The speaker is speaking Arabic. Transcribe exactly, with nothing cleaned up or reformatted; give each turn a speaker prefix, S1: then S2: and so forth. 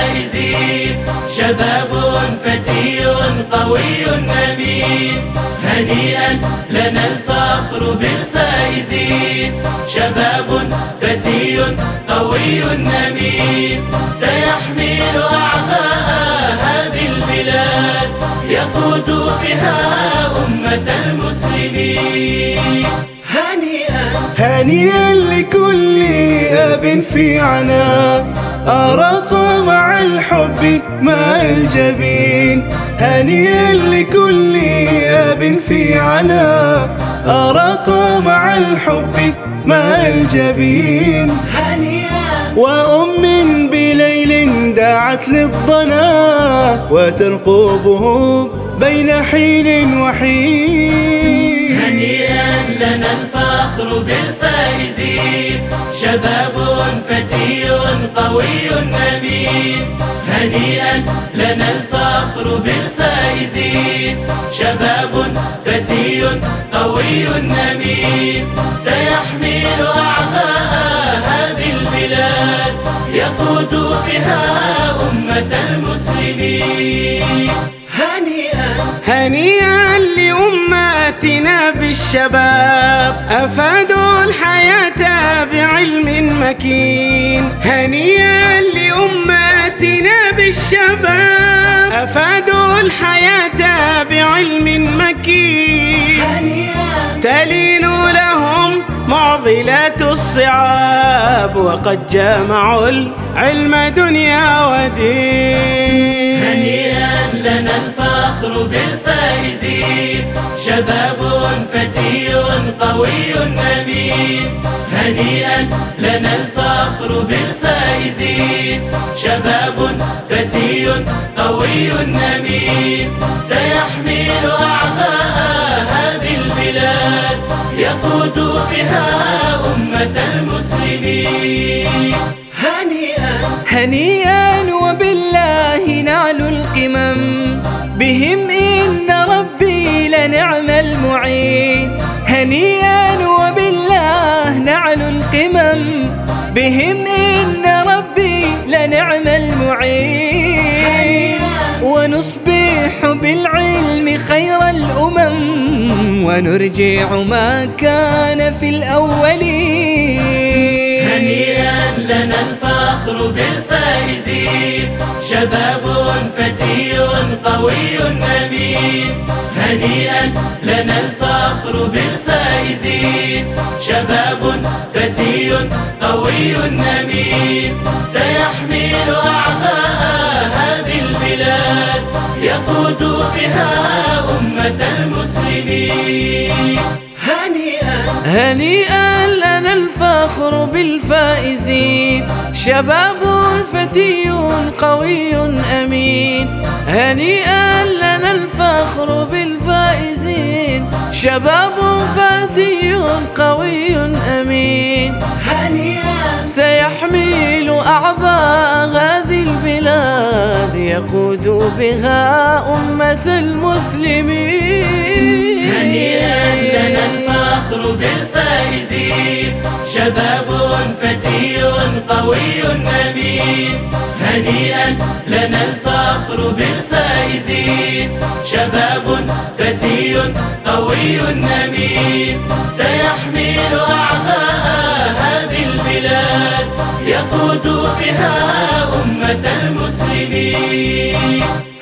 S1: بالفائزين، شباب فتي قوي أمين. هنيئا لنا الفخر بالفائزين، شباب فتي قوي أمين. سيحمل أعباء هذه البلاد، يقود بها أمة المسلمين. هنيئا
S2: هنيئا لكل أب في عناء، أراق مع الحب مع الجبين. هنيئا لكل أب في عناء، أراق مع الحب مع الجبين.
S1: هنيئا
S2: وأم بليل دعت للضنا، وترقبه بين حين وحين.
S1: هنيئا لنا الفخر بالفائزين، شباب فتي قوي أمين. هنيئا لنا الفخر بالفائزين، شباب فتي قوي أمين. سيحمل أعباء هذه البلاد، يقود بها أمة المسلمين. هنيئا
S2: هنيئا لأمتنا بالشباب، أفادوا الحياة بعلم مكين. هنيئا لأمتنا بالشباب، أفادوا الحياة بعلم مكين.
S1: هنيئا
S2: تلين لهم معضلات الصعاب، وقد جامعوا العلم دنيا ودين.
S1: هنيئا لنا الفخر بالفائزين، شباب فتي قوي أمين. هنيئا لنا الفخر بالفائزين، شباب فتي قوي أمين. سيحمل أعباء هذه البلاد، يقود بها أمة المسلمين. هنيئا
S3: هنيئا وبالله نعلو القمم، بهم إن ربي لنعم المعين. هنيئا وبالله نعلو القمم، بهم إن ربي لنعم المعين. ونصبح بالعلم خير الأمم، ونرجع ما كان في الأولين.
S1: هنيئا لنا الفخر بالفائزين، شباب فتي قوي أمين. هنيئا لنا الفخر بالفائزين، شباب فتي قوي أمين. سيحمل أعباء هذه البلاد، يقود بها أمة المسلمين. هنيئا
S3: هنيئا لنا الفخر بالفائزين، شباب فتي قوي أمين. هنيئا لنا الفخر بالفائزين، شباب فتي قوي أمين.
S1: هنيئا
S3: سيحمل أعباء هذه البلاد، يقود بها أمة المسلمين.
S1: هنيئا لنا الفخر بالفائزين، شباب فتي قوي أمين. هنيئا لنا الفخر بالفائزين، شباب فتي قوي أمين. سيحمل أعباء هذه البلاد، يقود بها أمة المسلمين.